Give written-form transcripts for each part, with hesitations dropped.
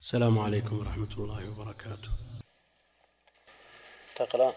السلام عليكم ورحمة الله وبركاته. تقرأ؟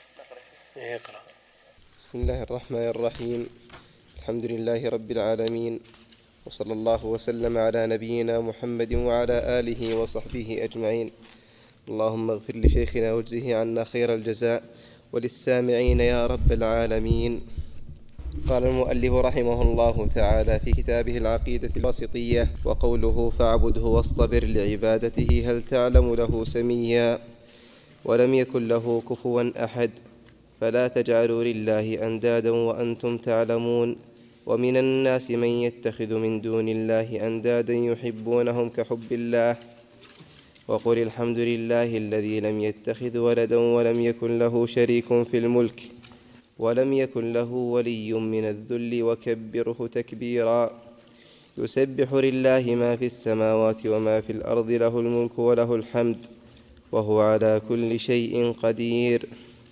اقرأ. بسم الله الرحمن الرحيم. الحمد لله رب العالمين، وصلى الله وسلم على نبينا محمد وعلى آله وصحبه أجمعين. اللهم اغفر لشيخنا واجزه عنا خير الجزاء، وللسامعين يا رب العالمين. قال المؤلف رحمه الله تعالى في كتابه العقيدة الواسطية: وقوله فاعبده واصطبر لعبادته هل تعلم له سميا، ولم يكن له كفوا أحد، فلا تجعلوا لله أندادا وأنتم تعلمون. ومن الناس من يتخذ من دون الله أندادا يحبونهم كحب الله، وقل الحمد لله الذي لم يتخذ ولدا ولم يكن له شريك في الملك ولم يكن له ولي من الذل وكبره تكبيرا. يسبح لله ما في السماوات وما في الأرض، له الملك وله الحمد، وهو على كل شيء قدير.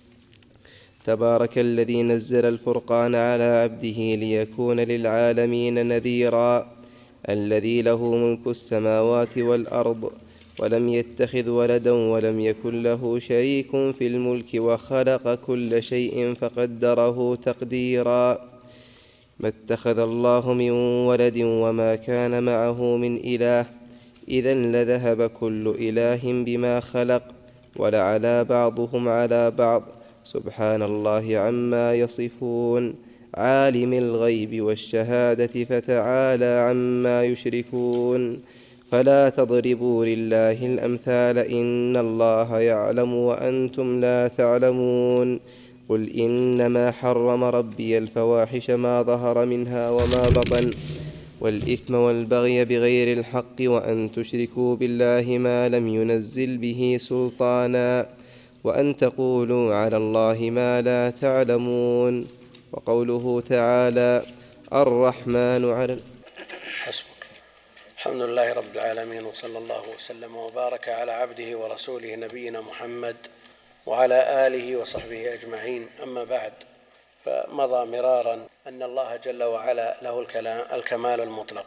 تبارك الذي نزل الفرقان على عبده ليكون للعالمين نذيرا، الذي له ملك السماوات والأرض، ولم يتخذ ولدا ولم يكن له شريك في الملك، وخلق كل شيء فقدره تقديرا. ما اتخذ الله من ولد وما كان معه من إله، إذن لذهب كل إله بما خلق، ولعلى بعضهم على بعض، سبحان الله عما يصفون. عالم الغيب والشهادة فتعالى عما يشركون. فلا تضربوا لله الأمثال، إن الله يعلم وأنتم لا تعلمون. قل إنما حرم ربي الفواحش ما ظهر منها وما بطن، والإثم والبغي بغير الحق، وأن تشركوا بالله ما لم ينزل به سلطانا، وأن تقولوا على الله ما لا تعلمون. وقوله تعالى: الرحمن على حسبك. الحمد لله رب العالمين، وصلى الله وسلم وبارك على عبده ورسوله نبينا محمد وعلى آله وصحبه أجمعين. أما بعد، فمضى مرارا أن الله جل وعلا له الكمال المطلق،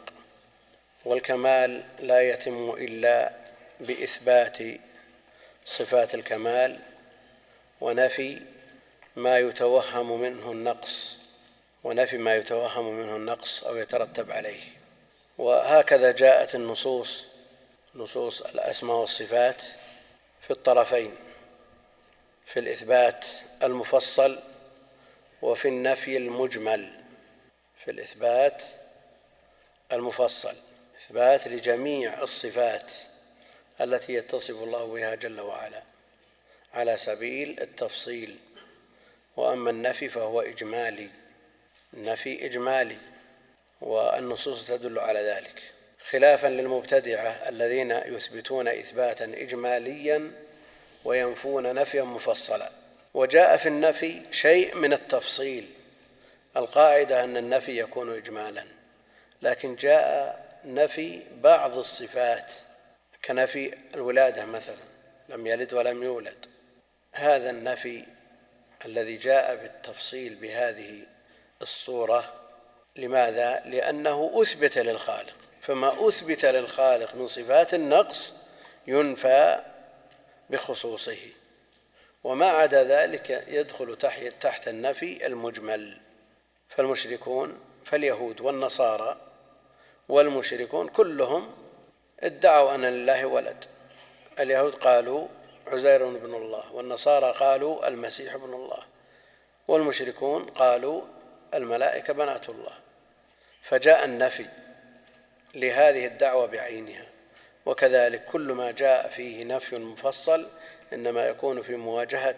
والكمال لا يتم إلا بإثبات صفات الكمال ونفي ما يتوهم منه النقص أو يترتب عليه. وهكذا جاءت نصوص الأسماء والصفات في الطرفين، في الإثبات المفصل وفي النفي المجمل. في الإثبات المفصل إثبات لجميع الصفات التي يتصف الله بها جل وعلا على سبيل التفصيل. وأما النفي فهو إجمالي، والنصوص تدل على ذلك، خلافا للمبتدعة الذين يثبتون إثباتا إجماليا وينفون نفيا مفصلا. وجاء في النفي شيء من التفصيل. القاعدة أن النفي يكون إجمالا، لكن جاء نفي بعض الصفات كنفي الولادة مثلا، لم يلد ولم يولد. هذا النفي الذي جاء بالتفصيل بهذه الصورة، لماذا؟ لأنه أثبت للخالق، فما أثبت للخالق من صفات النقص ينفى بخصوصه، وما عدا ذلك يدخل تحت النفي المجمل. فاليهود والنصارى والمشركون كلهم ادعوا أن لله ولد. اليهود قالوا عزير بن الله، والنصارى قالوا المسيح ابن الله، والمشركون قالوا الملائكة بنات الله. فجاء النفي لهذه الدعوة بعينها. وكذلك كل ما جاء فيه نفي مفصل إنما يكون في مواجهة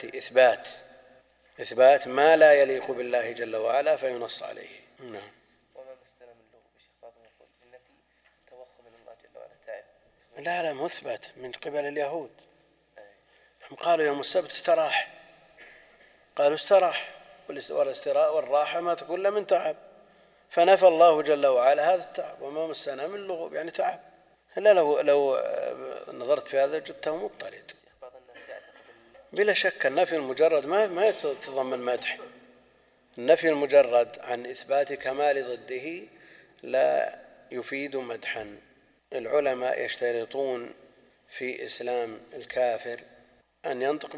إثبات ما لا يليق بالله جل وعلا فينص عليه. نعم. وما مسنا من لغة الشيخ فاضل يقول النفي توهم من الله جل وعلا تعب. لا مثبت من قبل اليهود. هم قالوا يوم السبت استراح، قالوا استراح، والاستراء والراحة ما تكون من تعب، فنفى الله جل وعلا هذا التعب. وما مسنا من لغوب يعني تعب. لا، لو نظرت في هذا جدته مضطرد. بلا شك النفي المجرد ما يتضمن مدح. النفي المجرد عن إثبات كمال ضده لا يفيد مدحا. العلماء يشترطون في إسلام الكافر أن ينطق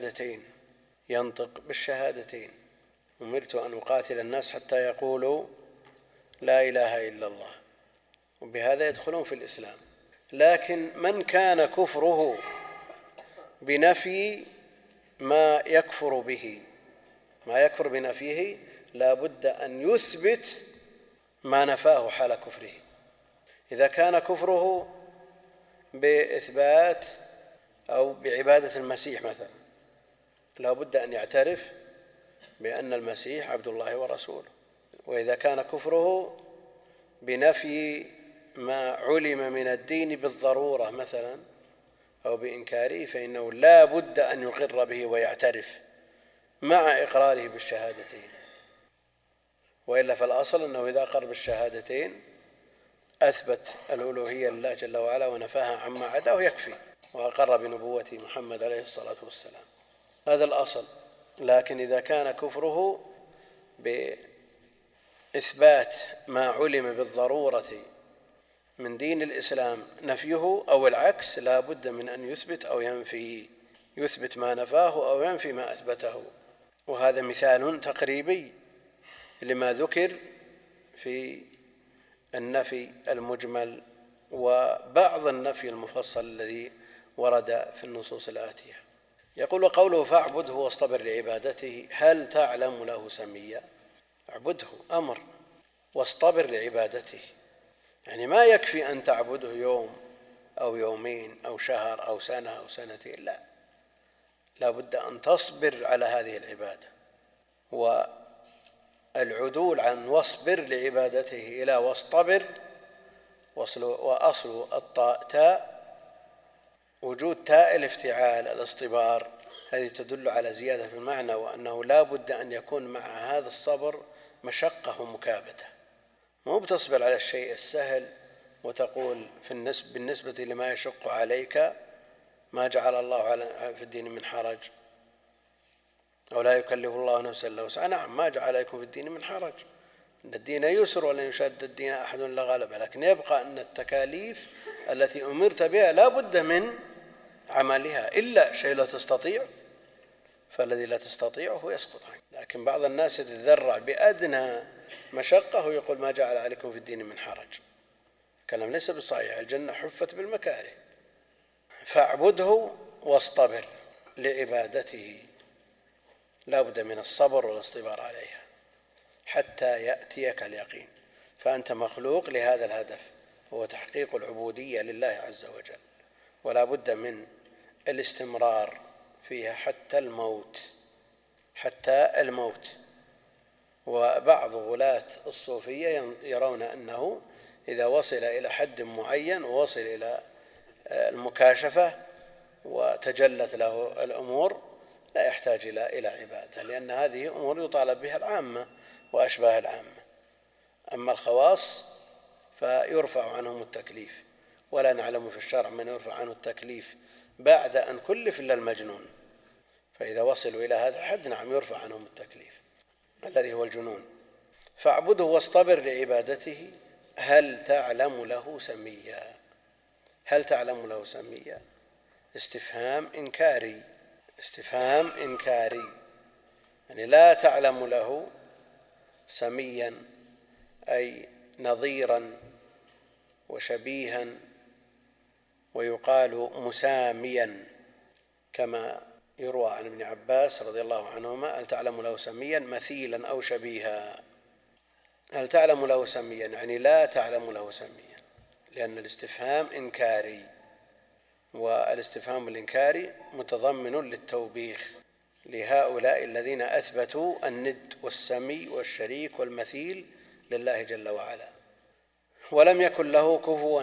بالشهادتين أمرت أن أقاتل الناس حتى يقولوا لا إله إلا الله، وبهذا يدخلون في الإسلام. لكن من كان كفره بنفي ما يكفر بنفيه لا بد أن يثبت ما نفاه حال كفره. إذا كان كفره بإثبات أو بعبادة المسيح مثلا، لا بد أن يعترف بأن المسيح عبد الله ورسوله. وإذا كان كفره بنفي ما علم من الدين بالضرورة مثلا أو بإنكاره، فإنه لا بد أن يقر به ويعترف مع إقراره بالشهادتين. وإلا فالأصل أنه إذا أقر بالشهادتين أثبت الألوهية لله جل وعلا ونفاها عما عداه يكفي، وأقر بنبوة محمد عليه الصلاة والسلام. هذا الأصل. لكن إذا كان كفره بإثبات ما علم بالضرورة من دين الإسلام نفيه أو العكس، لا بد من أن يثبت أو ينفي، يثبت ما نفاه أو ينفي ما أثبته. وهذا مثال تقريبي لما ذكر في النفي المجمل وبعض النفي المفصل الذي ورد في النصوص الآتية. يقول: قوله فاعبده واصطبر لعبادته، هل تعلم له سميا؟ اعبده أمر، واصطبر لعبادته، يعني ما يكفي أن تعبده يوم أو يومين أو شهر أو سنة أو سنتين، لا بد أن تصبر على هذه العبادة. والعدول عن واصبر لعبادته إلى واصطبر، وأصل الطاء تاء، وجود تاء الافتعال الاصطبار، هذه تدل على زيادة في المعنى، وأنه لا بد أن يكون مع هذا الصبر مشقة ومكابدة. مو بتصبر على الشيء السهل وتقول بالنسبة لما يشق عليك ما جعل الله في الدين من حرج، أو لا يكلف الله نفسا إلا وسعها. نعم، ما جعل عليكم في الدين من حرج، إن الدين يسر ولن يشاد الدين أحد إلا غلبه، لكن يبقى أن التكاليف التي أمرت بها لا بد من عملها، إلا شيء لا تستطيع، فالذي لا تستطيعه يسقط عنك. لكن بعض الناس يتذرع بأدنى مشقة ويقول ما جعل عليكم في الدين من حرج. كلام ليس بصحيح، الجنة حفت بالمكاره. فاعبده واصطبر لعبادته، لا بد من الصبر والاصطبار عليها حتى يأتيك اليقين. فأنت مخلوق لهذا الهدف، هو تحقيق العبودية لله عز وجل، ولا بد من الاستمرار فيها حتى الموت. وبعض غلاة الصوفية يرون أنه إذا وصل إلى حد معين ووصل إلى المكاشفة وتجلت له الأمور لا يحتاج إلى عبادة، لأن هذه أمور يطالب بها العامة وأشباه العامة. أما الخواص فيرفع عنهم التكليف، ولا نعلم في الشرع من يرفع عنه التكليف بعد أن كلف إلا المجنون. فإذا وصلوا إلى هذا الحد نعم يرفع عنهم التكليف الذي هو الجنون. فاعبده واصطبر لعبادته، هل تعلم له سميا؟ هل تعلم له سميا استفهام إنكاري، يعني لا تعلم له سميا أي نظيرا وشبيها، ويقال مساميا كما يروى عن ابن عباس رضي الله عنهما: هل تعلم له سميا مثيلا أو شبيها. هل تعلم له سميا يعني لا تعلم له سميا، لأن الاستفهام إنكاري، والاستفهام الإنكاري متضمن للتوبيخ لهؤلاء الذين أثبتوا الند والسمي والشريك والمثيل لله جل وعلا. ولم يكن له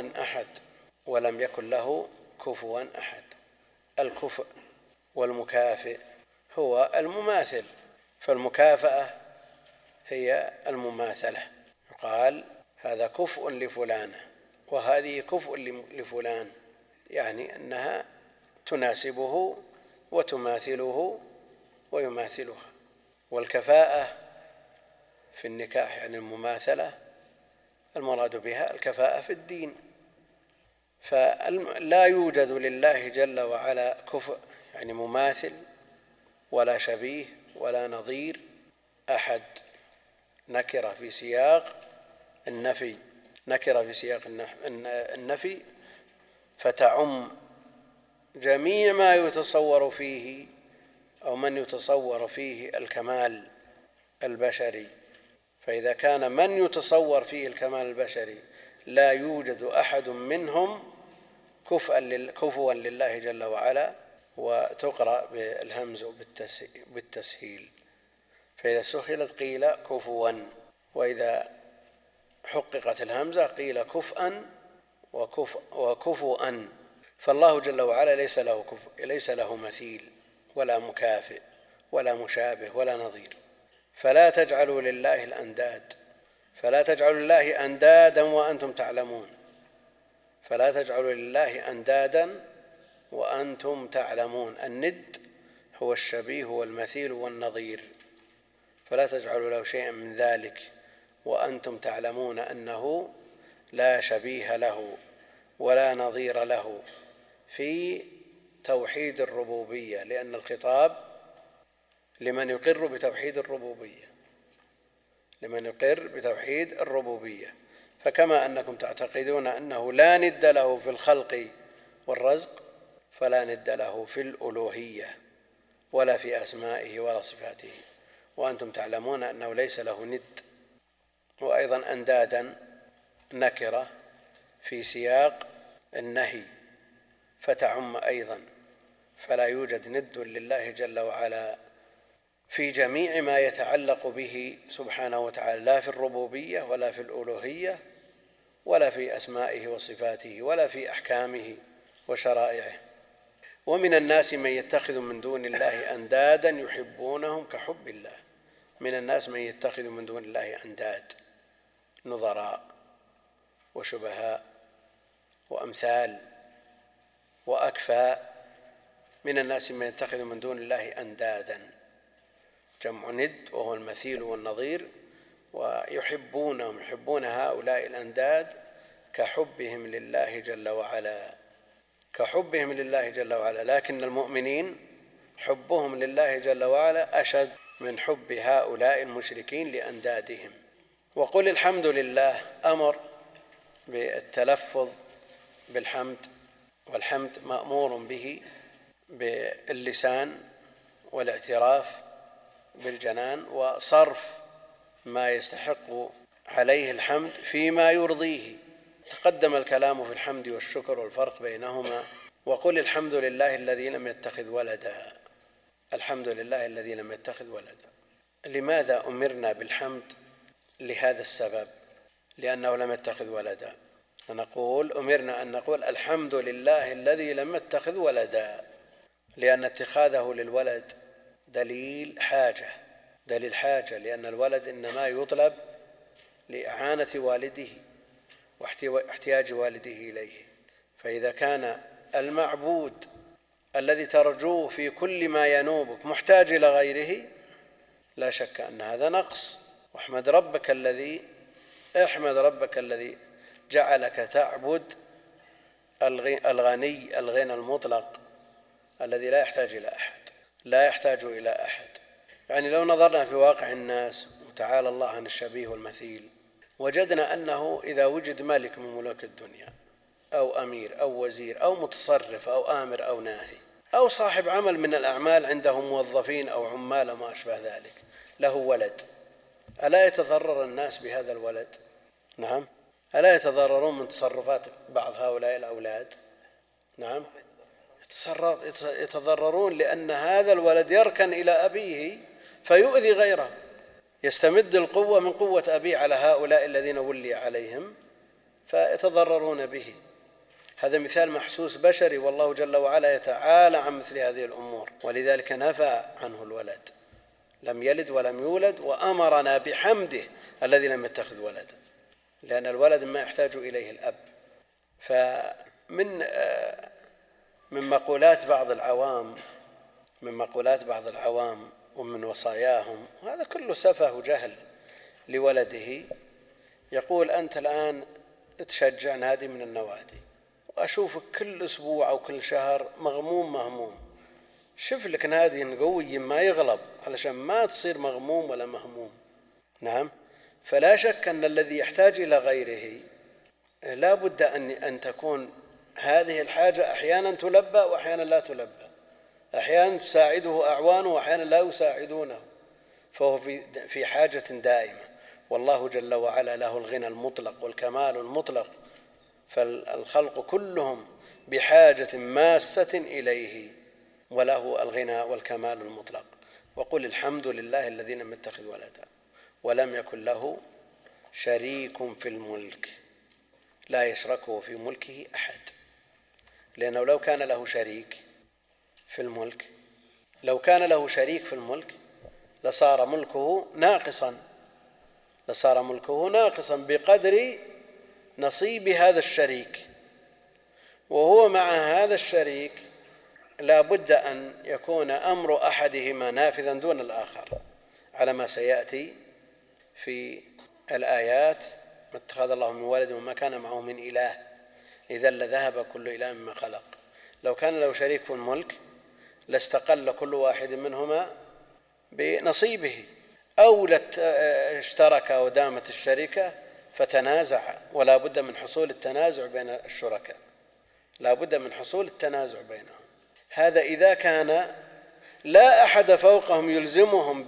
كفوا أحد. الكفء والمكافئ هو المماثل، فالمكافأة هي المماثلة، يقال هذا كفء لفلانة وهذه كفء لفلان، يعني أنها تناسبه وتماثله ويماثلها. والكفاءة في النكاح يعني المماثلة، المراد بها الكفاءة في الدين، فلا يوجد لله جل وعلا كفء يعني مماثل ولا شبيه ولا نظير أحد. نكرة في سياق النفي فتعم جميع ما يتصور فيه أو من يتصور فيه الكمال البشري. فإذا كان من يتصور فيه الكمال البشري لا يوجد أحد منهم كفوا لله جل وعلا، وتقرأ بالهمز بالتسهيل، فإذا سهلت قيل كفوا، وإذا حققت الهمزة قيل كفءا وكفؤا. فالله جل وعلا ليس له مثيل ولا مكافئ ولا مشابه ولا نظير. فلا تجعلوا لله الأنداد، فلا تجعلوا لله أندادا وأنتم تعلمون، فلا تجعلوا لله أندادا وأنتم تعلمون. الند هو الشبيه والمثيل والنظير، فلا تجعلوا له شيئا من ذلك وأنتم تعلمون أنه لا شبيه له ولا نظير له في توحيد الربوبية، لأن الخطاب لمن يقر بتوحيد الربوبية. فكما أنكم تعتقدون أنه لا ند له في الخلق والرزق، فلا ند له في الألوهية ولا في أسمائه ولا صفاته، وأنتم تعلمون أنه ليس له ند. وأيضا أندادا نكرة في سياق النهي فتعم أيضا، فلا يوجد ند لله جل وعلا في جميع ما يتعلق به سبحانه وتعالى، لا في الربوبية ولا في الألوهية ولا في أسمائه وصفاته ولا في أحكامه وشرائعه. ومن الناس من يتخذ من دون الله أندادا يحبونهم كحب الله. من الناس من يتخذ من دون الله أنداد، نظراء وشبهاء وأمثال وأكفاء. من الناس من يتخذ من دون الله أندادا، جمع ند وهو المثيل والنظير، ويحبونهم، يحبون هؤلاء الأنداد كحبهم لله جل وعلا، لكن المؤمنين حبهم لله جل وعلا أشد من حب هؤلاء المشركين لأندادهم. وقل الحمد لله أمر بالتلفظ بالحمد، والحمد مأمور به باللسان والاعتراف بالجنان، وصرف ما يستحق عليه الحمد فيما يرضيه. تقدم الكلام في الحمد والشكر والفرق بينهما. وقل الحمد لله الذي لم يتخذ ولدا، الحمد لله الذي لم يتخذ ولدا. لماذا أمرنا بالحمد؟ لهذا السبب، لأنه لم يتخذ ولدا. فنقول أمرنا أن نقول الحمد لله الذي لم يتخذ ولدا، لأن اتخاذه للولد دليل حاجة، لأن الولد إنما يطلب لإعانة والده واحتياج والده إليه. فإذا كان المعبود الذي ترجوه في كل ما ينوبك محتاج إلى غيره، لا شك أن هذا نقص. واحمد ربك الذي جعلك تعبد الغني الغنى المطلق الذي لا يحتاج إلى أحد. يعني لو نظرنا في واقع الناس، وتعالى الله عن الشبيه والمثيل، وجدنا أنه إذا وجد ملك من ملوك الدنيا أو أمير أو وزير أو متصرف أو آمر أو ناهي أو صاحب عمل من الأعمال، عنده موظفين أو عمال ما أشبه ذلك، له ولد، ألا يتضرر الناس بهذا الولد؟ نعم. ألا يتضررون من تصرفات بعض هؤلاء الأولاد؟ نعم، يتضررون، لأن هذا الولد يركن إلى أبيه فيؤذي غيره، يستمد القوة من قوة أبيه على هؤلاء الذين ولي عليهم فيتضررون به. هذا مثال محسوس بشري، والله جل وعلا يتعالى عن مثل هذه الأمور، ولذلك نفى عنه الولد، لم يلد ولم يولد، وأمرنا بحمده الذي لم يتخذ ولدا، لأن الولد ما يحتاج إليه الأب. فمن مقولات بعض العوام ومن وصاياهم، وهذا كله سفه وجهل لولده، يقول أنت الآن تشجع نادي من النوادي وأشوفك كل أسبوع أو كل شهر مهموم، شوف لك نادي قوي ما يغلب علشان ما تصير مغموم ولا مهموم. نعم. فلا شك أن الذي يحتاج إلى غيره لا بد أن تكون هذه الحاجة أحيانا تلبى وأحيانا لا تلبى، أحيانا تساعده أعوانه وأحيانا لا يساعدونه، فهو في حاجة دائمة. والله جل وعلا له الغنى المطلق والكمال المطلق، فالخلق كلهم بحاجة ماسة إليه، وله الغنى والكمال المطلق. وقل الحمد لله الذي لم يتخذ ولدا ولم يكن له شريك في الملك لا يشركه في ملكه أحد. لأنه لو كان له شريك في الملك لصار ملكه ناقصا بقدر نصيب هذا الشريك، وهو مع هذا الشريك لا بد أن يكون أمر أحدهما نافذا دون الآخر، على ما سيأتي في الآيات: ما اتخذ الله من ولد وما كان معه من إله إذا لذهب كل إله مما خلق. لو كان له شريك في الملك لاستقل كل واحد منهما بنصيبه، أو اشترك ودامت الشركة فتنازع، ولا بد من حصول التنازع بين الشركاء، بينهم. هذا إذا كان لا أحد فوقهم يلزمهم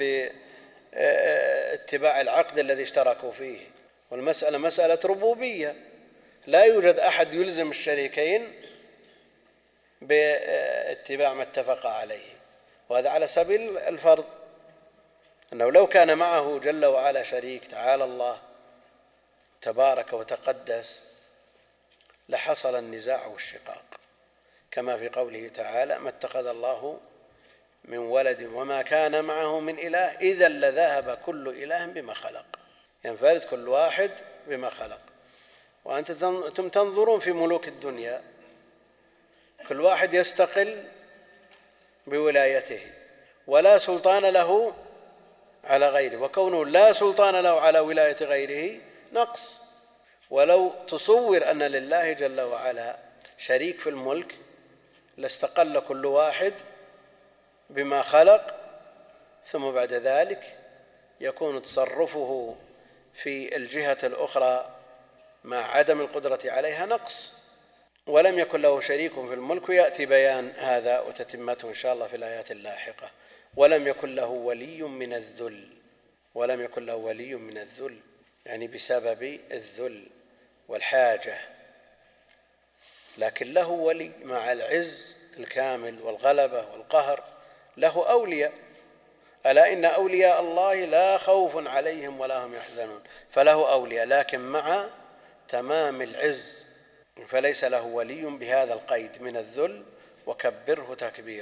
باتباع العقد الذي اشتركوا فيه، والمسألة مسألة ربوبية، لا يوجد أحد يلزم الشريكين باتباع ما اتفق عليه. وهذا على سبيل الفرض، أنه لو كان معه جل وعلا شريك تعالى الله تبارك وتقدس لحصل النزاع والشقاق، كما في قوله تعالى: ما اتخذ الله من ولد وما كان معه من إله إذا لذهب كل إله بما خلق، ينفرد كل واحد بما خلق. وأنتم تنظرون في ملوك الدنيا كل واحد يستقل بولايته ولا سلطان له على غيره، وكونه لا سلطان له على ولاية غيره نقص. ولو تصور أن لله جل وعلا شريك في الملك لاستقل كل واحد بما خلق، ثم بعد ذلك يكون تصرفه في الجهة الأخرى مع عدم القدرة عليها نقص. ولم يكن له شريك في الملك، يأتي بيان هذا وتتمته إن شاء الله في الآيات اللاحقة. ولم يكن له ولي من الذل، يعني بسبب الذل والحاجة، لكن له ولي مع العز الكامل والغلبة والقهر، له أولياء. ألا إن أولياء الله لا خوف عليهم ولا هم يحزنون، فله أولياء لكن مع تمام العز، فليس له ولي بهذا القيد من الذل. وكبره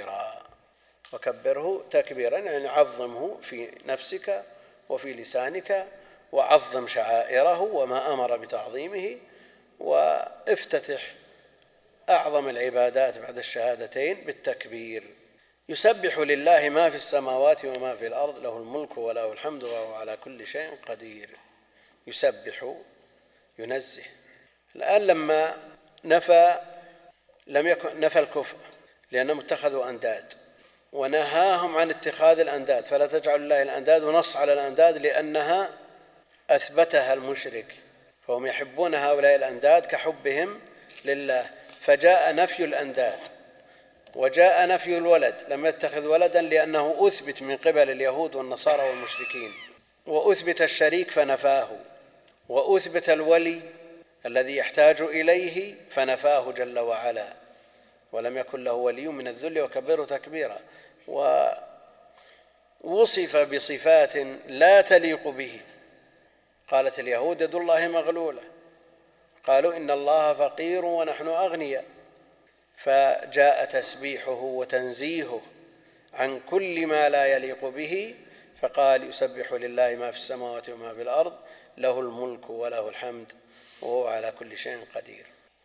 تكبيرا يعني عظمه في نفسك وفي لسانك، وعظم شعائره وما أمر بتعظيمه، وافتتح أعظم العبادات بعد الشهادتين بالتكبير. يسبح لله ما في السماوات وما في الأرض له الملك وله الحمد وهو على كل شيء قدير. يسبح ينزه. الآن لما نفى الكفر لأنهم اتخذوا أنداد، ونهاهم عن اتخاذ الأنداد، فلا تجعلوا الله الأنداد، ونص على الأنداد لأنها أثبتها المشرك، فهم يحبون هؤلاء الأنداد كحبهم لله، فجاء نفي الأنداد وجاء نفي الولد. لم يتخذ ولدا لأنه أثبت من قبل اليهود والنصارى والمشركين، وأثبت الشريك فنفاه، وأثبت الولي الذي يحتاج إليه فنفاه جل وعلا. ولم يكن له ولي من الذل وكبره تكبيرا. ووصف بصفات لا تليق به. قالت اليهود يد الله مغلولة، قالوا إن الله فقير ونحن أغنياء، فجاء تسبيحه وتنزيهه عن كل ما لا يليق به، فقال يسبح لله ما في السماوات وما في الأرض له الملك وله الحمد وهو على كل شيء قدير.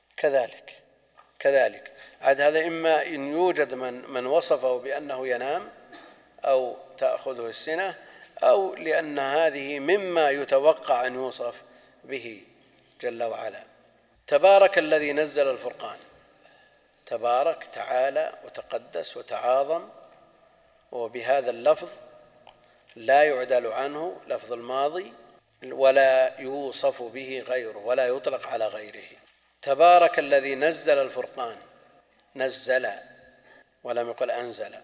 كذلك عاد هذا إما إن يوجد من وصفه بأنه ينام أو تأخذه السنة، أو لأن هذه مما يتوقع أن يوصف به جل وعلا. تبارك الذي نزل الفرقان. تبارك تعالى وتقدس وتعاظم، وبهذا اللفظ لا يعدل عنه لفظ الماضي ولا يوصف به غيره ولا يطلق على غيره. تبارك الذي نزل الفرقان، نزل ولم يقل أنزل،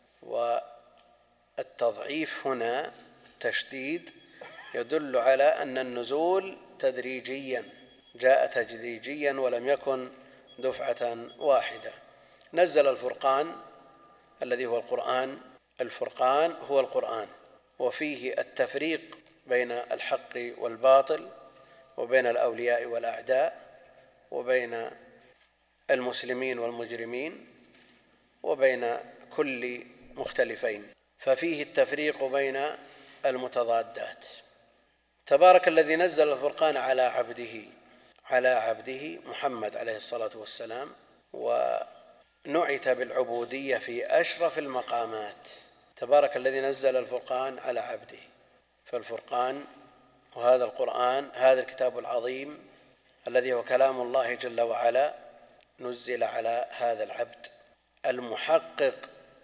والتضعيف هنا تشديد يدل على أن النزول تدريجيا، جاء تدريجيا ولم يكن دفعة واحدة. نزل الفرقان الذي هو القرآن. الفرقان هو القرآن، وفيه التفريق بين الحق والباطل، وبين الأولياء والأعداء، وبين المسلمين والمجرمين، وبين كل مختلفين، ففيه التفريق بين المتضادات. تبارك الذي نزل الفرقان على عبده محمد عليه الصلاة والسلام، ونعت بالعبودية في أشرف المقامات. تبارك الذي نزل الفرقان على عبده، فالفرقان وهذا القرآن، هذا الكتاب العظيم الذي هو كلام الله جل وعلا، نزل على هذا العبد المحقق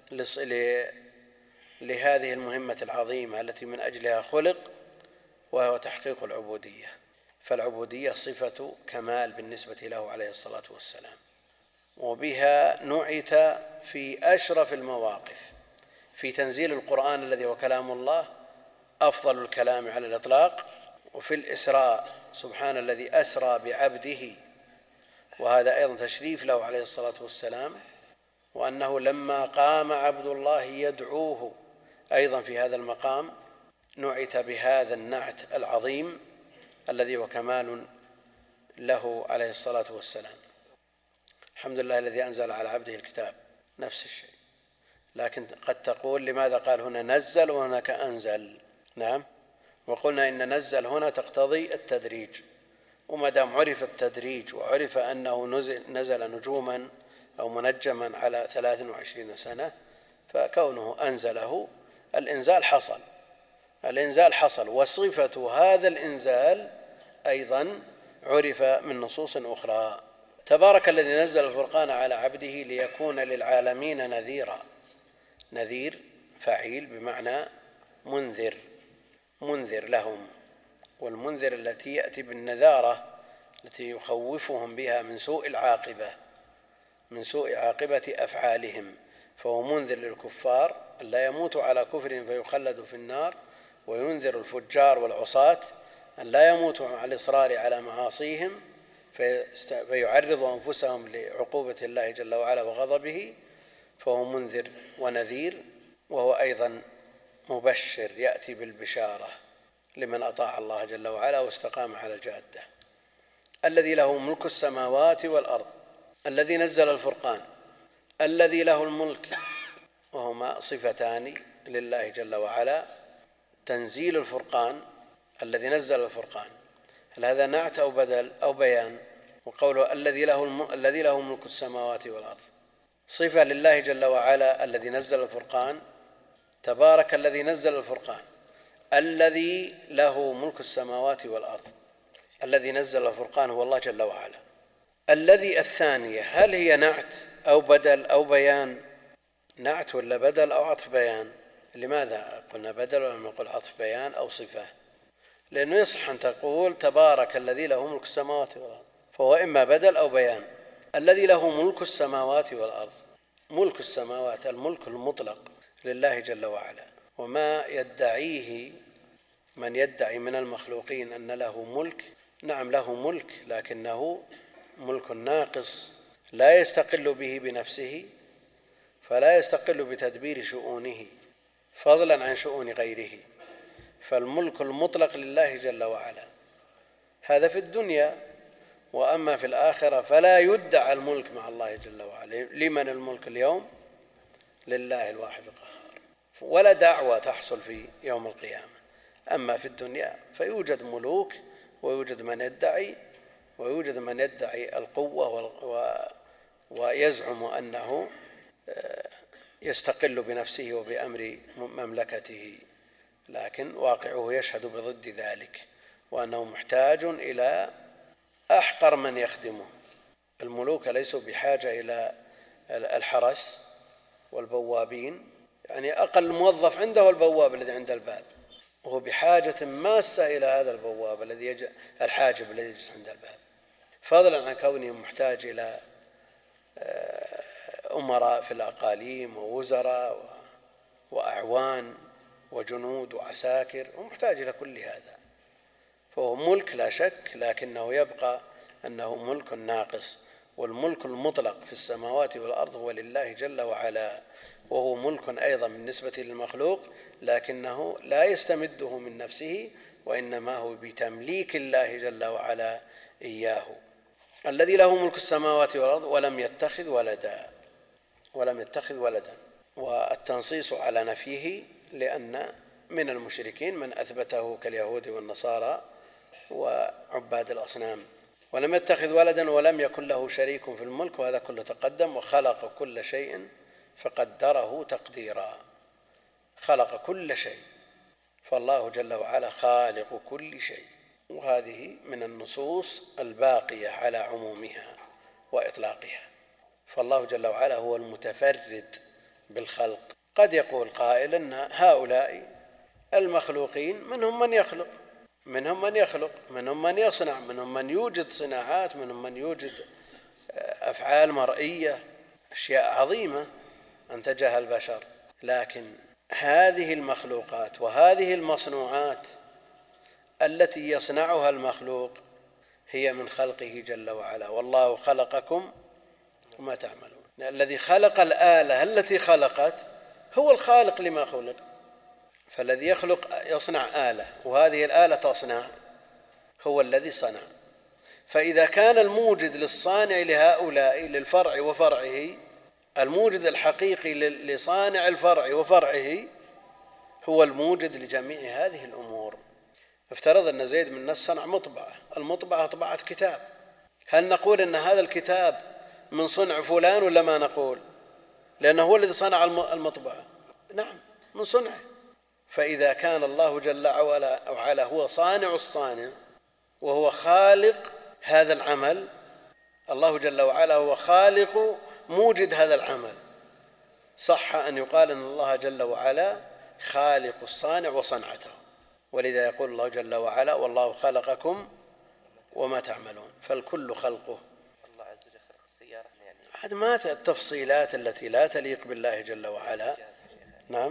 لهذه المهمة العظيمة التي من أجلها خلق، وهو تحقيق العبودية. فالعبودية صفة كمال بالنسبة له عليه الصلاة والسلام، وبها نعت في أشرف المواقف، في تنزيل القرآن الذي هو كلام الله أفضل الكلام على الإطلاق، وفي الإسراء سبحان الذي أسرى بعبده، وهذا أيضا تشريف له عليه الصلاة والسلام، وأنه لما قام عبد الله يدعوه أيضا في هذا المقام نعت بهذا النعت العظيم الذي هو كمال له عليه الصلاة والسلام. الحمد لله الذي أنزل على عبده الكتاب، نفس الشيء، لكن قد تقول لماذا قال هنا نزل وهناك أنزل؟ نعم، وقلنا إن نزل هنا تقتضي التدريج، وما دام عرف التدريج وعرف أنه نزل نجوما أو منجما على 23 سنة، فكونه أنزله الإنزال حصل، وصفة هذا الإنزال أيضا عرف من نصوص أخرى. تبارك الذي نزل الفرقان على عبده ليكون للعالمين نذيرا. نذير فعيل بمعنى منذر لهم، والمنذر التي يأتي بالنذارة التي يخوفهم بها من سوء عاقبة أفعالهم، فهو منذر للكفار أن لا يموتوا على كفرهم فيخلدوا في النار، وينذر الفجار والعصاة أن لا يموتوا على الإصرار على معاصيهم فيعرضوا أنفسهم لعقوبة الله جل وعلا وغضبه، فهو منذر ونذير، وهو أيضا مبشر يأتي بالبشارة لمن أطاع الله جل وعلا واستقام على الجادة. الذي له ملك السماوات والأرض، الذي نزل الفرقان، الذي له الملك، وهما صفتان لله جل وعلا. تنزيل الفرقان، الذي نزل الفرقان، هل هذا نعت أو بدل أو بيان؟ وقوله الذي له ملك السماوات والأرض صفة لله جل وعلا الذي نزل الفرقان. تبارك الذي نزل الفرقان، الذي له ملك السماوات والأرض. الذي نزل الفرقان هو الله جل وعلا. الذي الثانية هل هي نعت أو بدل أو بيان؟ نعت ولا بدل أو عطف بيان؟ لماذا قلنا بدل ولم نقل عطف بيان أو صفة؟ لأنه يصح أن تقول تبارك الذي له ملك السماوات والأرض، فهو إما بدل أو بيان. الذي له ملك السماوات والأرض، ملك السماوات الملك المطلق لله جل وعلا، وما يدعيه من يدعي من المخلوقين أن له ملك، نعم له ملك، لكنه ملك ناقص لا يستقل به بنفسه، فلا يستقل بتدبير شؤونه فضلا عن شؤون غيره. فالملك المطلق لله جل وعلا، هذا في الدنيا، وأما في الآخرة فلا يدعى الملك مع الله جل وعلا. لمن الملك اليوم؟ لله الواحد القهار، ولا دعوة تحصل في يوم القيامة. أما في الدنيا فيوجد ملوك ويوجد من يدعي القوة ويزعم أنه يستقل بنفسه وبأمر مملكته، لكن واقعه يشهد بضد ذلك، وأنه محتاج إلى أحقر من يخدمه. الملوك ليسوا بحاجة إلى الحرس والبوابين، يعني أقل موظف عنده هو البواب الذي عند الباب، وهو بحاجة ماسة إلى هذا البواب الحاجب الذي يجلس عند الباب، فضلا عن كونه محتاج إلى أمراء في الأقاليم ووزراء وأعوان وجنود وعساكر، ومحتاج إلى كل هذا. فهو ملك لا شك، لكنه يبقى أنه ملك ناقص، والملك المطلق في السماوات والأرض هو لله جل وعلا، وهو ملك أيضا بالنسبة للمخلوق، لكنه لا يستمده من نفسه، وإنما هو بتمليك الله جل وعلا إياه، الذي له ملك السماوات والأرض ولم يتخذ ولدا. والتنصيص على نفيه لأن من المشركين من أثبته كاليهود والنصارى وعباد الأصنام. ولم يتخذ ولدا ولم يكن له شريك في الملك، وهذا كله تقدم. وخلق كل شيء فقدره تقديرا، خلق كل شيء، فالله جل وعلا خالق كل شيء. وهذه من النصوص الباقية على عمومها وإطلاقها، فالله جل وعلا هو المتفرد بالخلق. قد يقول قائل أن هؤلاء المخلوقين منهم من يخلق، منهم من يصنع، منهم من يوجد صناعات، منهم من يوجد أفعال مرئية، أشياء عظيمة أنتجها البشر. لكن هذه المخلوقات وهذه المصنوعات التي يصنعها المخلوق هي من خلقه جل وعلا. والله خلقكم وما تعملون. الذي خلق الآلة التي خلقت هو الخالق لما خلق، فالذي يصنع آلة، وهذه الآلة تصنع، هو الذي صنع. فإذا كان الموجد للصانع لهؤلاء للفرع وفرعه، الموجد الحقيقي لصانع الفرع وفرعه هو الموجد لجميع هذه الأمور. افترض أن زيد بن نس صنع مطبعة، المطبعة طبعت كتاب، هل نقول أن هذا الكتاب من صنع فلان ولا ما نقول؟ لأنه هو الذي صنع المطبعة. نعم، من صنعه. فإذا كان الله جل وعلا هو صانع الصانع وهو خالق هذا العمل، الله جل وعلا هو خالق موجد هذا العمل، صح أن يقال أن الله جل وعلا خالق الصانع وصنعته. ولذا يقول الله جل وعلا والله خلقكم وما تعملون، فالكل خلقه. الله عز وجل خلق السيارة يعني هذه ما التفصيلات التي لا تليق بالله جل وعلا. نعم،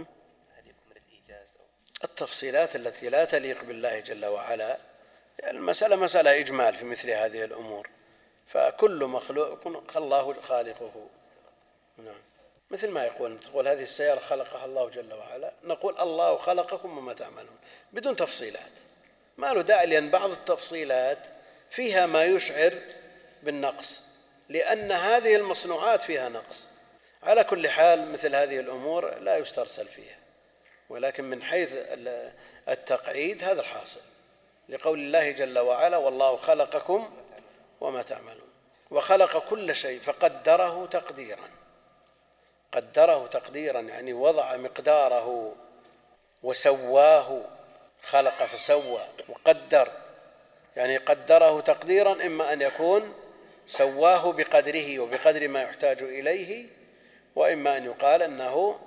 التفصيلات التي لا تليق بالله جل وعلا، المسألة مسألة إجمال في مثل هذه الأمور، فكل مخلوق الله خالقه. نعم، مثل ما تقول هذه السيارة خلقها الله جل وعلا، نقول الله خلقكم وما تعملون بدون تفصيلات. ما له داعي، لأن بعض التفصيلات فيها ما يشعر بالنقص، لأن هذه المصنوعات فيها نقص. على كل حال مثل هذه الأمور لا يسترسل فيها، ولكن من حيث التقعيد هذا الحاصل، لقول الله جل وعلا والله خلقكم وما تعملون. وخلق كل شيء فقدره تقديرا. قدره تقديرا يعني وضع مقداره وسواه، خلق فسوى، وقدر يعني قدره تقديرا، إما أن يكون سواه بقدره وبقدر ما يحتاج إليه، وإما أن يقال أنه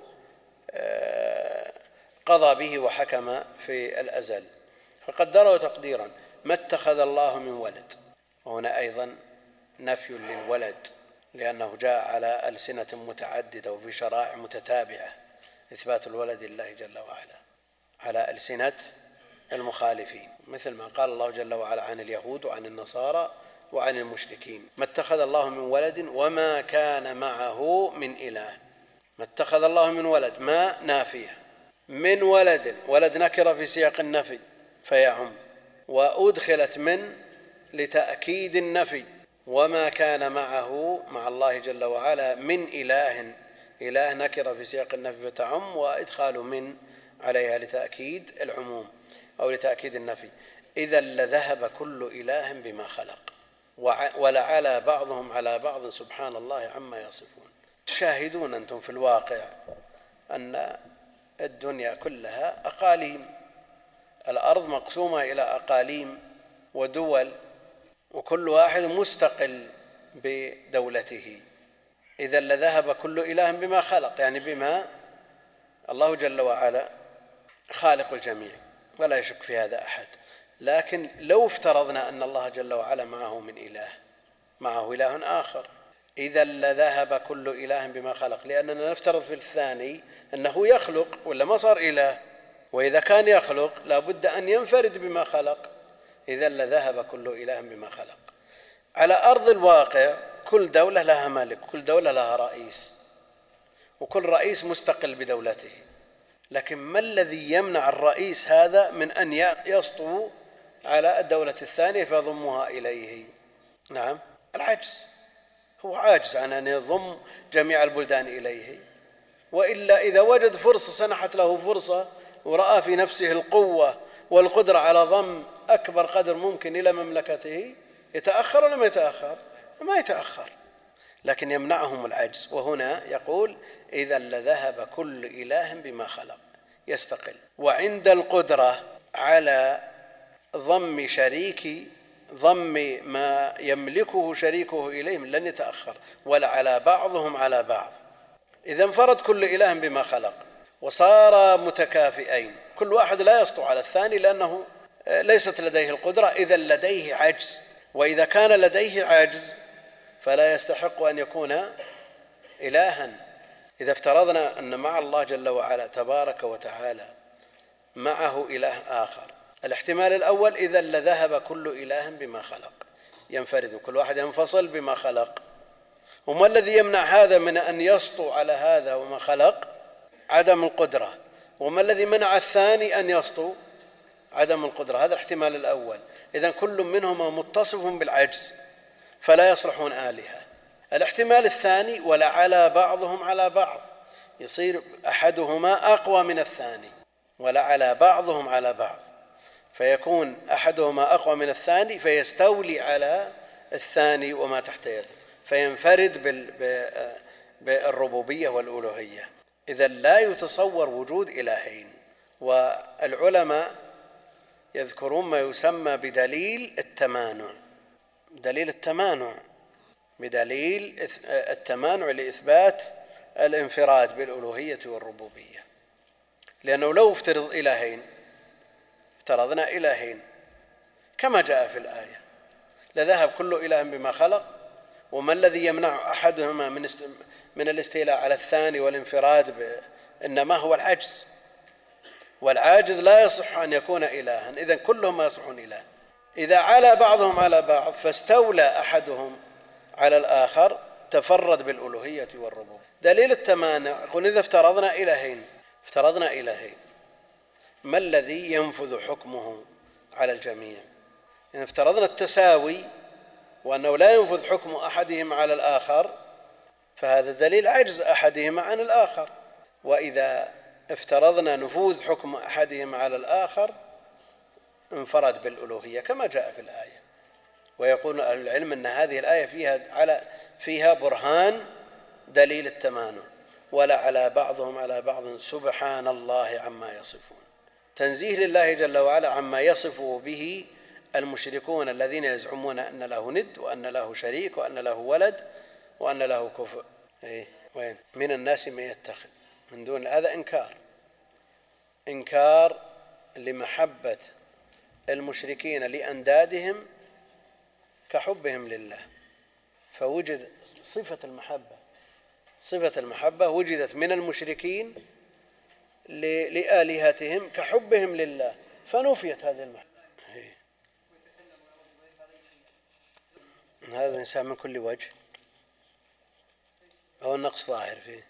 قضى به وحكم في الأزل. فقدره تقديرا. ما اتخذ الله من ولد، وهنا أيضا نفي للولد، لأنه جاء على ألسنة متعددة وفي شرائع متتابعة إثبات الولد لله جل وعلا على ألسنة المخالفين، مثل ما قال الله جل وعلا عن اليهود وعن النصارى وعن المشركين: ما اتخذ الله من ولد وما كان معه من إله. ما اتخذ الله من ولد، ما نافية، من ولد، ولد نكرة في سياق النفي فيعم، وأدخلت من لتأكيد النفي. وما كان معه مع الله جل وعلا من إله، إله نكرة في سياق النفي فتعم، وإدخال من عليها لتأكيد العموم أو لتأكيد النفي. إذا لذهب كل إله بما خلق ولعلى بعضهم على بعض سبحان الله عما يصفون. تشاهدون أنتم في الواقع أن الدنيا كلها أقاليم، الأرض مقسومة إلى أقاليم ودول، وكل واحد مستقل بدولته. إذا لذهب كل إله بما خلق، يعني بما الله جل وعلا خالق الجميع ولا يشك في هذا أحد. لكن لو افترضنا أن الله جل وعلا معه من إله، معه إله آخر، إذا لذهب كل إله بما خلق، لأننا نفترض في الثاني أنه يخلق ولا ما صار إله، وإذا كان يخلق لابد أن ينفرد بما خلق، إذا لذهب كل إله بما خلق. على أرض الواقع كل دولة لها ملك، كل دولة لها رئيس، وكل رئيس مستقل بدولته. لكن ما الذي يمنع الرئيس هذا من أن يسطو على الدولة الثانية فيضمها إليه؟ نعم، العجز. هو عاجز عن أن يضم جميع البلدان إليه، وإلا إذا وجد فرصة سنحت له فرصة ورأى في نفسه القوة والقدرة على ضم أكبر قدر ممكن إلى مملكته، يتأخر ولا ما يتأخر؟ ما يتأخر، لكن يمنعهم العجز. وهنا يقول إذا لذهب كل إله بما خلق، يستقل. وعند القدرة على ضم ما يملكه شريكه إليهم لن يتأخر، ولا على بعضهم على بعض. إذا انفرد كل إله بما خلق وصار متكافئين، كل واحد لا يسطو على الثاني لأنه ليست لديه القدرة، إذا لديه عجز. وإذا كان لديه عجز فلا يستحق أن يكون إلها. إذا افترضنا أن مع الله جل وعلا تبارك وتعالى معه إله آخر، الاحتمال الأول إذا لذهب كل إله بما خلق، ينفرد كل واحد ينفصل بما خلق. وما الذي يمنع هذا من أن يسطو على هذا وما خلق؟ عدم القدرة. وما الذي منع الثاني أن يسطو؟ عدم القدرة. هذا الاحتمال الأول. إذن كل منهما متصف بالعجز فلا يصلحون آلهة. الاحتمال الثاني ولعلى بعضهم على بعض، يصير أحدهما أقوى من الثاني، ولعلى بعضهم على بعض، فيكون أحدهما أقوى من الثاني فيستولي على الثاني وما تحت يده، فينفرد بالربوبية والألوهية. إذا لا يتصور وجود إلهين. والعلماء يذكرون ما يسمى بدليل التمانع، بدليل التمانع لإثبات الانفراد بالألوهية والربوبية. لأنه لو افترضنا إلهين كما جاء في الآية لذهب كل إله بما خلق. وما الذي يمنع أحدهما من الاستيلاء على الثاني والانفراد إنما هو العجز، والعاجز لا يصح أن يكون إلها. إذن كلهم ما يصحون إله. إذا علا بعضهم على بعض فاستولى أحدهم على الآخر تفرد بالألوهية والربوبية. دليل التمانع يقول إذا افترضنا إلهين ما الذي ينفذ حكمه على الجميع؟ إن افترضنا التساوي وأنه لا ينفذ حكم أحدهم على الآخر فهذا دليل عجز أحدهما عن الآخر. وإذا افترضنا نفوذ حكم أحدهما على الآخر انفرد بالألوهية كما جاء في الآية. ويقول أهل العلم أن هذه الآية فيها برهان دليل التمانع. ولا على بعضهم على بعض سبحان الله عما يصفون، تنزيه لله جل وعلا عما يصفه به المشركون الذين يزعمون أن له ند وأن له شريك وأن له ولد وأن له كفء. وين من الناس من يتخذ من دون هذا إنكار لمحبة المشركين لأندادهم كحبهم لله. فوجد صفة المحبة وجدت من المشركين لآلهتهم كحبهم لله، فنفيت هذه المحبة. هذا الإنسان من كل وجه أو النقص ظاهر فيه.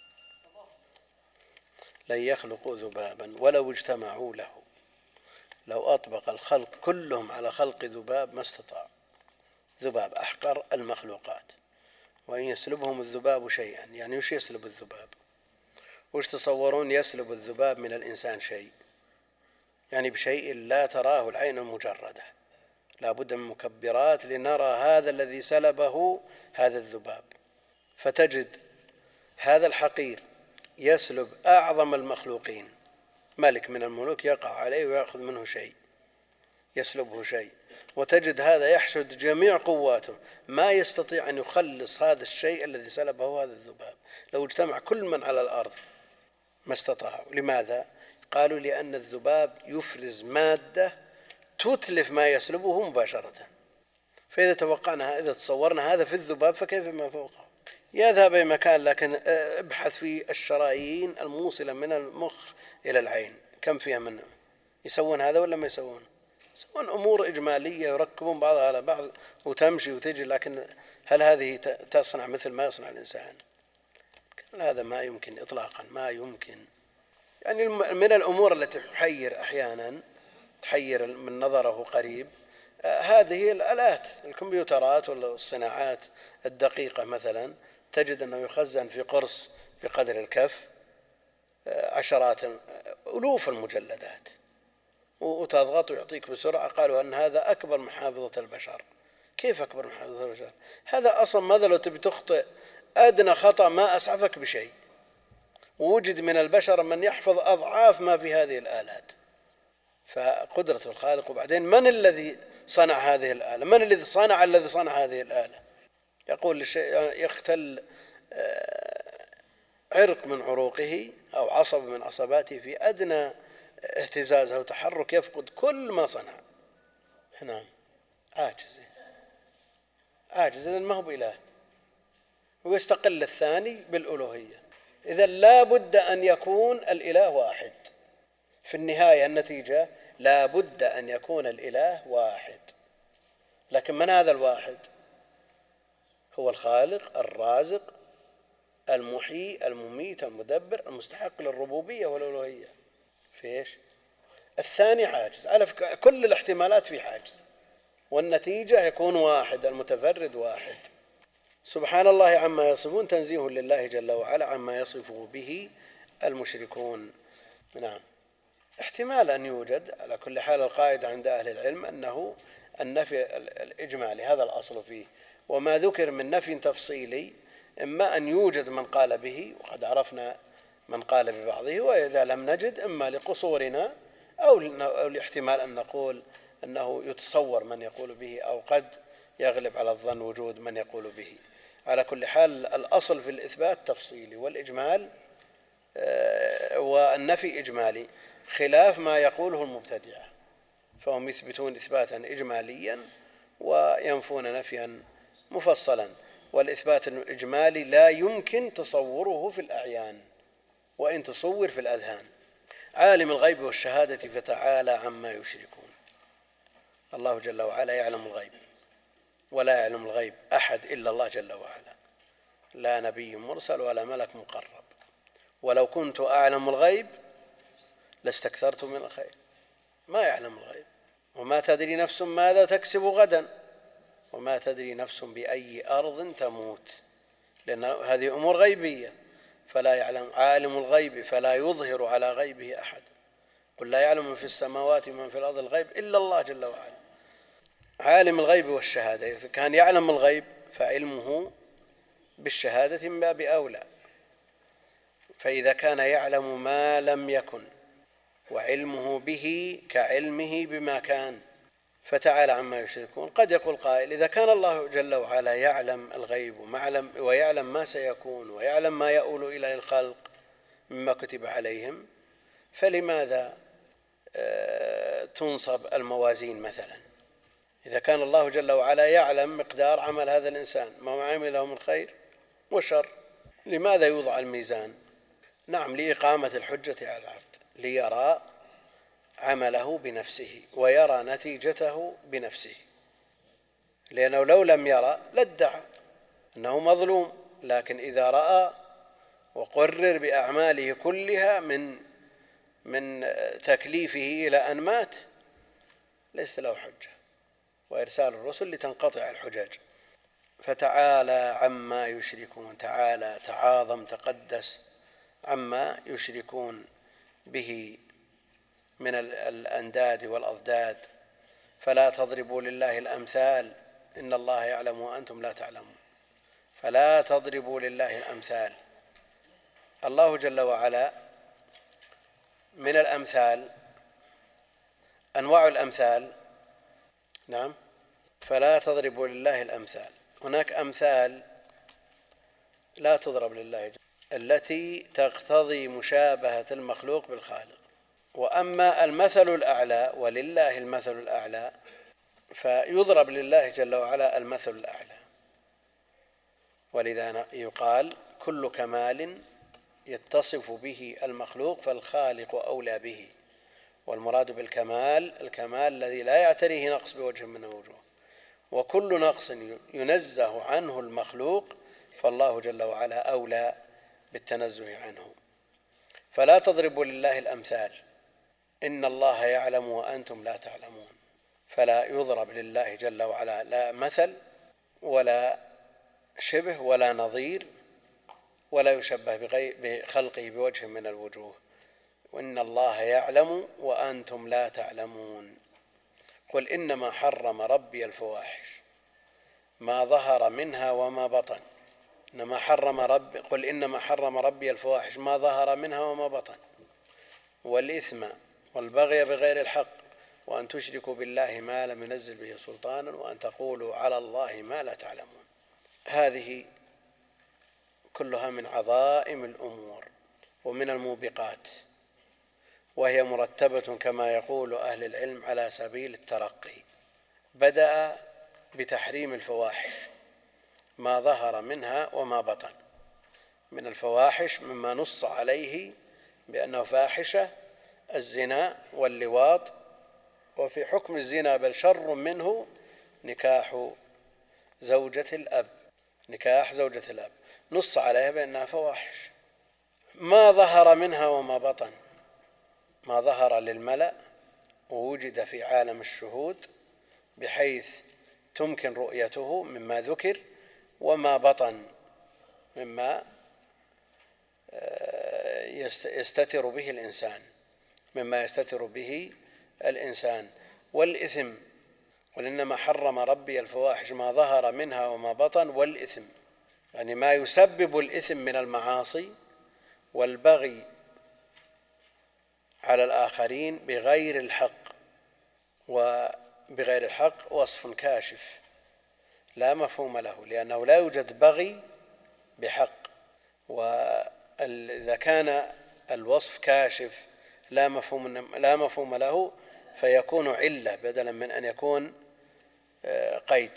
لن يخلقوا ذبابا ولو اجتمعوا له، لو أطبق الخلق كلهم على خلق ذباب ما استطاع. ذباب أحقر المخلوقات، وإن يسلبهم الذباب شيئا، يعني وش يسلب الذباب؟ وش تصورون يسلب الذباب من الإنسان شيء؟ يعني بشيء لا تراه العين المجردة، لا بد من مكبرات لنرى هذا الذي سلبه هذا الذباب. فتجد هذا الحقير يسلب أعظم المخلوقين، ملك من الملوك يقع عليه ويأخذ منه شيء، يسلبه شيء، وتجد هذا يحشد جميع قواته، ما يستطيع أن يخلص هذا الشيء الذي سلبه هذا الذباب. لو اجتمع كل من على الأرض ما استطاعوا. لماذا؟ قالوا لأن الذباب يفرز مادة تتلف ما يسلبه مباشرة، فإذا إذا تصورنا هذا في الذباب فكيف ما فوقه؟ يذهب أي مكان، لكن ابحث في الشرايين الموصلة من المخ إلى العين كم فيها من يسوون هذا ولا ما يسوون؟ يسوون أمور إجمالية يركبون بعضها على بعض وتمشي وتجي، لكن هل هذه تصنع مثل ما يصنع الإنسان؟ هذا ما يمكن إطلاقا، ما يمكن. يعني من الأمور التي تحير أحيانا، تحير من نظره قريب، هذه الآلات الكمبيوترات والصناعات الدقيقة مثلا، تجد أنه يخزن في قرص بقدر الكف عشرات ألوف المجلدات، وتضغط ويعطيك بسرعة. قالوا أن هذا أكبر من حافظة البشر. كيف أكبر من حافظة البشر؟ هذا أصلا ماذا لو تبي تخطئ أدنى خطأ ما أسعفك بشيء، ووجد من البشر من يحفظ أضعاف ما في هذه الآلات. فقدرة الخالق. وبعدين من الذي صنع هذه الآلة؟ من الذي صنع هذه الآلة؟ يقول للشيء يختل عرق من عروقه أو عصب من عصباته في أدنى اهتزاز أو تحرك يفقد كل ما صنع. نعم، عاجز إذن ما هو بإله، ويستقل الثاني بالألوهية. إذن لا بد أن يكون الإله واحد في النهاية، النتيجة لا بد أن يكون الإله واحد. لكن من هذا الواحد؟ هو الخالق الرازق المحيي المميت المدبر المستحق للربوبية والألوهية. فيش الثاني عاجز، على كل الاحتمالات في عاجز، والنتيجة يكون واحد، المتفرد واحد. سبحان الله عما يصفون، تنزيه لله جل وعلا عما يصفه به المشركون. نعم، احتمال أن يوجد. على كل حال القاعدة عند أهل العلم أنه النفي الإجمالي هذا الأصل فيه، وما ذكر من نفي تفصيلي إما أن يوجد من قال به، وقد عرفنا من قال ببعضه، وإذا لم نجد إما لقصورنا أو لاحتمال أن نقول أنه يتصور من يقول به، أو قد يغلب على الظن وجود من يقول به. على كل حال الأصل في الإثبات تفصيلي، والإجمال والنفي إجمالي، خلاف ما يقوله المبتدعة، فهم يثبتون إثباتا إجماليا وينفون نفيا مفصلا. والإثبات الإجمالي لا يمكن تصوره في الأعيان، وإن تصور في الأذهان. عالم الغيب والشهادة فتعالى عما يشركون. الله جل وعلا يعلم الغيب، ولا يعلم الغيب أحد إلا الله جل وعلا، لا نبي مرسل ولا ملك مقرب. ولو كنت أعلم الغيب لاستكثرت من الخير. ما يعلم الغيب. وما تدري نفس ماذا تكسب غدا، وما تدري نفس بأي أرض تموت، لأن هذه أمور غيبية. فلا يعلم عالم الغيب فلا يظهر على غيبه أحد. قل لا يعلم من في السماوات ومن في الأرض الغيب إلا الله جل وعلا. عالم الغيب والشهادة، إذا كان يعلم الغيب فعلمه بالشهادة من باب أولى. فإذا كان يعلم ما لم يكن وعلمه به كعلمه بما كان فتعالى عما يشركون. قد يقول قائل: إذا كان الله جل وعلا يعلم الغيب ويعلم ما سيكون ويعلم ما يؤول إلى الخلق مما كتب عليهم، فلماذا تنصب الموازين مثلا؟ إذا كان الله جل وعلا يعلم مقدار عمل هذا الإنسان ما عمله من خير وشر، لماذا يوضع الميزان؟ نعم، لإقامة الحجة على العبد، ليرى عمله بنفسه ويرى نتيجته بنفسه، لأنه لو لم يرى لادعى أنه مظلوم. لكن إذا رأى وقرر بأعماله كلها من تكليفه إلى أن مات ليس له حجة، وإرسال الرسل لتنقطع الحجج. فتعالى عما يشركون، تعالى تعاظم تقدس عما يشركون به من الأنداد والأضداد. فلا تضربوا لله الأمثال إن الله يعلم وأنتم لا تعلمون. فلا تضربوا لله الأمثال. الله جل وعلا من الأمثال أنواع الأمثال نعم. فلا تضربوا لله الأمثال. هناك أمثال لا تضرب لله التي تقتضي مشابهة المخلوق بالخالق. وأما المثل الأعلى، ولله المثل الأعلى، فيضرب لله جل وعلا المثل الأعلى. ولذا يقال كل كمال يتصف به المخلوق فالخالق أولى به. والمراد بالكمال الكمال الذي لا يعتريه نقص بوجه من الوجوه، وكل نقص ينزه عنه المخلوق فالله جل وعلا أولى بالتنزه عنه. فلا تضربوا لله الأمثال، إن الله يعلم وأنتم لا تعلمون. فلا يضرب لله جل وعلا لا مثل ولا شبه ولا نظير، ولا يشبه بخلقه بوجه من الوجوه. وإن الله يعلم وأنتم لا تعلمون. قل إنما حرم ربي الفواحش ما ظهر منها وما بطن. قل إنما حرم ربي الفواحش ما ظهر منها وما بطن، والإثم والبغي بغير الحق، وأن تشركوا بالله ما لم ينزل به سلطانا، وأن تقولوا على الله ما لا تعلمون. هذه كلها من عظائم الأمور ومن الموبقات، وهي مرتبة كما يقول أهل العلم على سبيل الترقي. بدأ بتحريم الفواحش ما ظهر منها وما بطن. من الفواحش مما نص عليه بأنه فاحشة الزنا واللواط، وفي حكم الزنا بل شر منه نكاح زوجة الأب نص عليها بأنها فواحش. ما ظهر منها وما بطن، ما ظهر للملأ ووجد في عالم الشهود بحيث تمكن رؤيته مما ذكر، وما بطن مما يستتر به الإنسان. والإثم، قل إنما حرم ربي الفواحش ما ظهر منها وما بطن، والإثم يعني ما يسبب الإثم من المعاصي والبغي على الآخرين بغير الحق. وبغير الحق وصف كاشف لا مفهوم له، لأنه لا يوجد بغي بحق. وإذا كان الوصف كاشف لا مفهوم له فيكون علة بدلا من أن يكون قيد،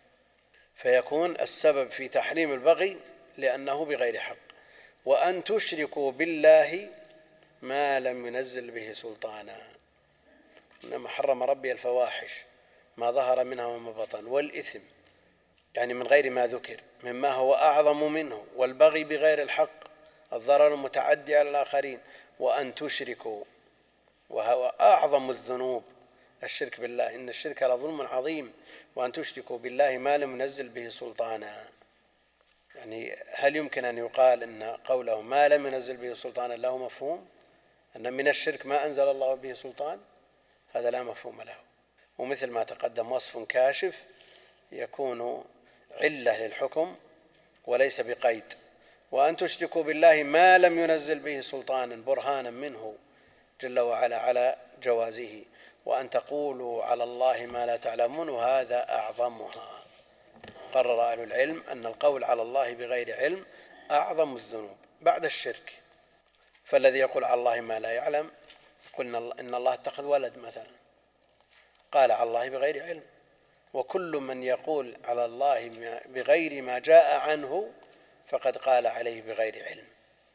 فيكون السبب في تحريم البغي لأنه بغير حق. وأن تشركوا بالله ما لم ينزل به سلطانا. إنما حرم ربي الفواحش ما ظهر منها وما بطن، والإثم يعني من غير ما ذكر مما هو أعظم منه، والبغي بغير الحق الضرر المتعدي على الآخرين. وأن تشركوا، وهو أعظم الذنوب الشرك بالله، إن الشرك لظلم عظيم. وأن تشركوا بالله ما لم ينزل به سلطانا، يعني هل يمكن أن يقال إن قوله ما لم ينزل به سلطانا له مفهوم؟ أن من الشرك ما أنزل الله به سلطان؟ هذا لا مفهوم له. ومثل ما تقدم وصف كاشف يكون علة للحكم وليس بقيد. وأن تشركوا بالله ما لم ينزل به سلطانا برهانا منه جل وعلا على جوازه. وأن تقولوا على الله ما لا تعلمون، وهذا أعظمها. قرر أهل العلم أن القول على الله بغير علم أعظم الذنوب بعد الشرك. فالذي يقول على الله ما لا يعلم، قلنا إن الله اتخذ ولد مثلا، قال على الله بغير علم. وكل من يقول على الله بغير ما جاء عنه فقد قال عليه بغير علم.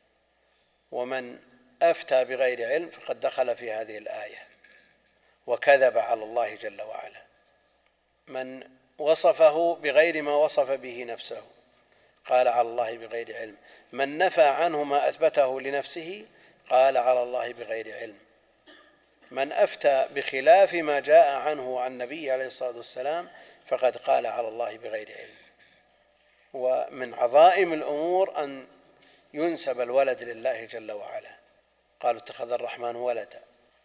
ومن أفتى بغير علم فقد دخل في هذه الآية وكذب على الله جل وعلا. من وصفه بغير ما وصف به نفسه قال على الله بغير علم. من نفى عنه ما أثبته لنفسه قال على الله بغير علم. من أفتى بخلاف ما جاء عنه عن النبي عليه الصلاة والسلام فقد قال على الله بغير علم. ومن عظائم الأمور أن ينسب الولد لله جل وعلا. قالوا اتخذ الرحمن ولدا،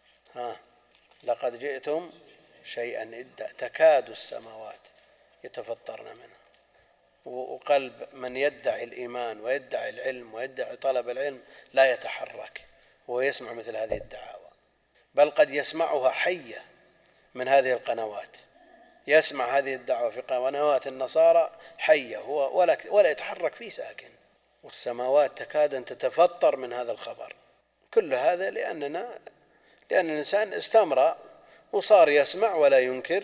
لقد جئتم شيئا إدا تكاد السماوات يتفطرن منه. وقلب من يدعي الإيمان ويدعي العلم ويدعي طلب العلم لا يتحرك وهو يسمع مثل هذه الدعاوى، بل قد يسمعها حية من هذه القنوات، يسمع هذه الدعوة في قنوات النصارى حية هو ولا يتحرك فيه ساكن، والسماوات تكاد أن تتفطر من هذا الخبر. كل هذا لأن الإنسان استمر وصار يسمع ولا ينكر،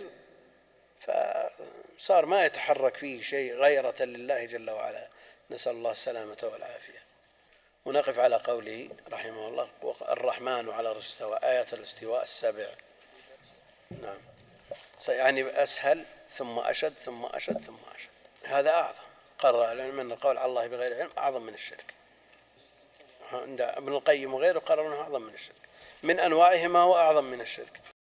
فصار ما يتحرك فيه شيء غيرة لله جل وعلا، نسأل الله السلامة والعافية. ونقف على قوله رحمه الله: الرحمن على العرش استوى، آية الاستواء السبع. نعم، يعني أسهل ثم أشد ثم أشد ثم أشد. هذا أعظم، قرر العلم أن القول على الله بغير علم أعظم من الشرك. عند ابن القيم وغيره قرر أنه أعظم من الشرك، من أنواعه ما هو أعظم من الشرك.